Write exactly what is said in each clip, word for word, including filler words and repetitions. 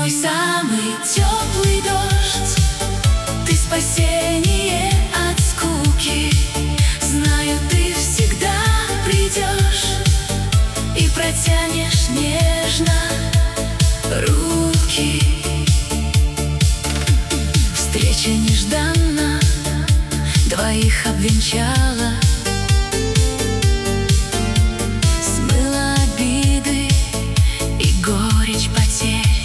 мой самый теплый дождь, ты спасение от скуки. Знаю, ты всегда придешь и протянешь нежно руки. Встреча нежданно двоих обвенчала, смыла обиды и горечь потерь.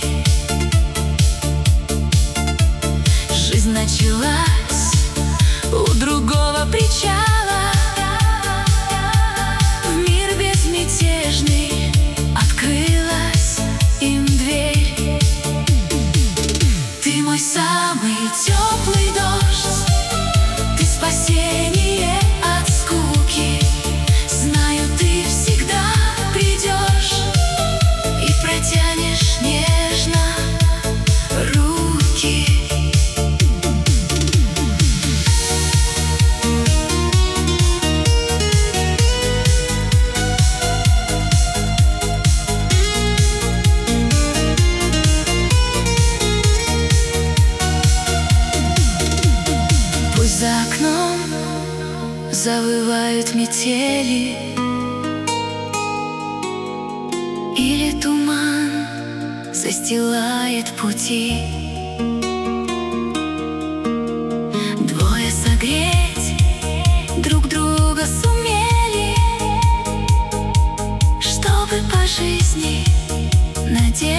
Жизнь началась у другого причала. В мир безмятежный открылась им дверь. Ты мой самый теплый дождь, ты спасение от скуки. Знаю, ты всегда придешь и протянешь нежно руки. Пусть за окном завывают метели, или туман застилает пути. Двое согреть друг друга сумели, чтобы по жизни надеяться.